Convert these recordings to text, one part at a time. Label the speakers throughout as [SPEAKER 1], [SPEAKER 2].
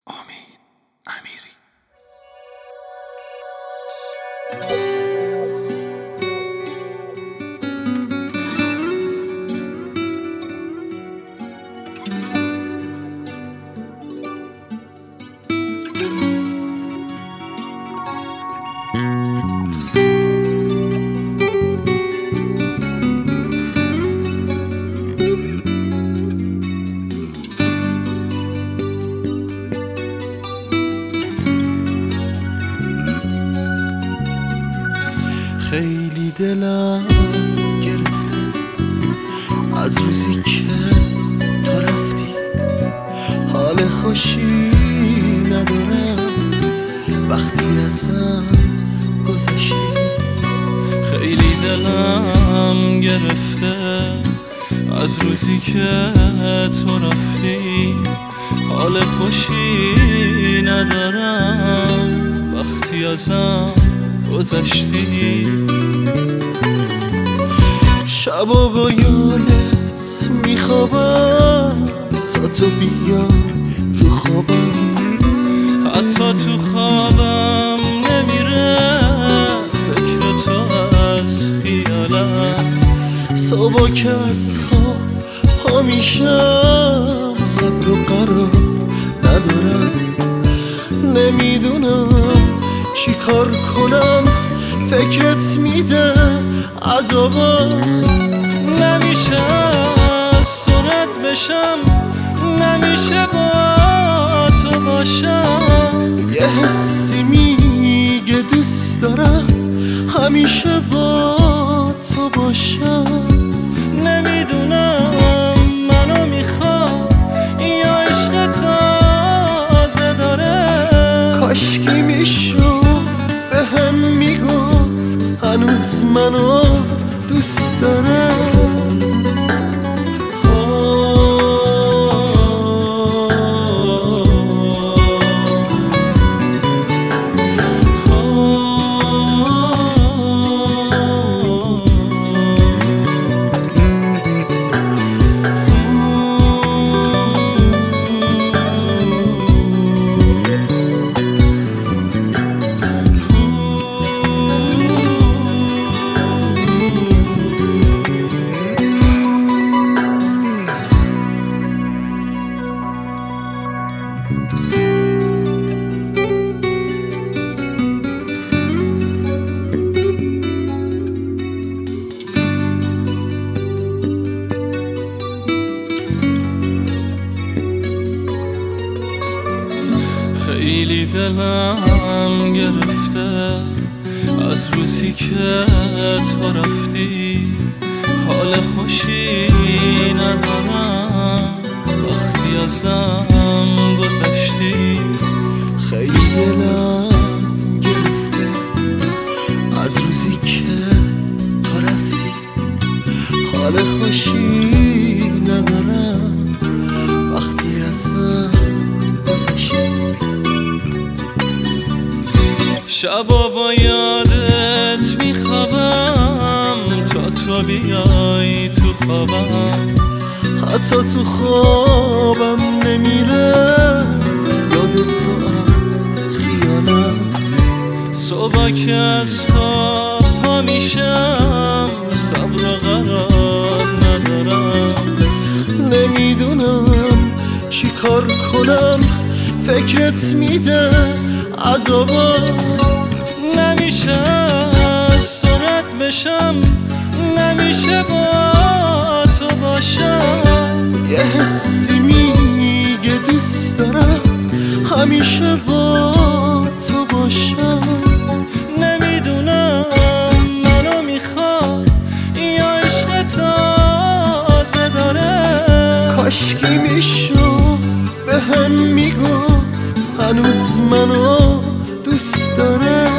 [SPEAKER 1] امید امیری.
[SPEAKER 2] خیلی دلم گرفته از روزی که تو رفتی، حال خوشی ندارم وقتی ازم گذشتی.
[SPEAKER 3] خیلی دلم گرفته از روزی که تو رفتی، حال خوشی ندارم وقتی ازم گذشتی.
[SPEAKER 2] شبا با یادت میخوابم تا تو بیای تو خوابم،
[SPEAKER 3] حتی تو خوابم نمیره فکر تو از خیالم.
[SPEAKER 2] صبح که از خواب پا میشم صبر و قرار ندارم، نمیدونم چی کار کنم فکرت میده عذابم.
[SPEAKER 3] نمیشه سرت بشم، نمیشه با تو باشم.
[SPEAKER 2] یه حسی میگه دوست دارم همیشه با تو باشم.
[SPEAKER 3] نمیدونم منو میخواد یا عشق تازه داره.
[SPEAKER 2] کاشکی میشد به هم میگفت هنوز منو دوست داره.
[SPEAKER 3] خیلی دلم گرفته از روزی که تو رفتی، حال خوشی ندارم وقتی ازم گذشتی.
[SPEAKER 2] خیلی دلم گرفته از روزی که تو رفتی، حال خوشی ندارم وقتی ازم گذشتی.
[SPEAKER 3] شبا با یادت میخوابم تا تو بیای تو خوابم،
[SPEAKER 2] حتی تو خوابم نمیره یاد تو از خیالم.
[SPEAKER 3] صبح که از خواب پا میشم صبر و قرار ندارم.
[SPEAKER 2] نمیدونم چی کار کنم فکرت میده عذابم.
[SPEAKER 3] نمیشه سرت بشم، نمیشه با تو باشم.
[SPEAKER 2] یه حسی میگه دوست دارم همیشه با تو باشم.
[SPEAKER 3] نمیدونم منو میخواد یا عشق تازه داره.
[SPEAKER 2] کاشکی میشد به هم میگفت هنوز منو دوست داره.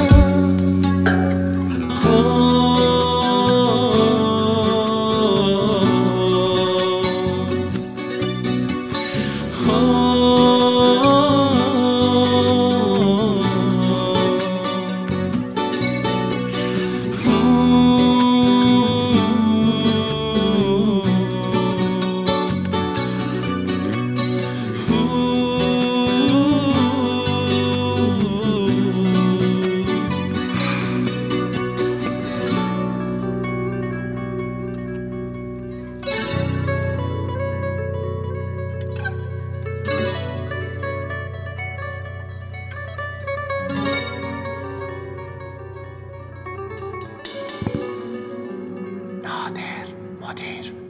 [SPEAKER 1] مدیر.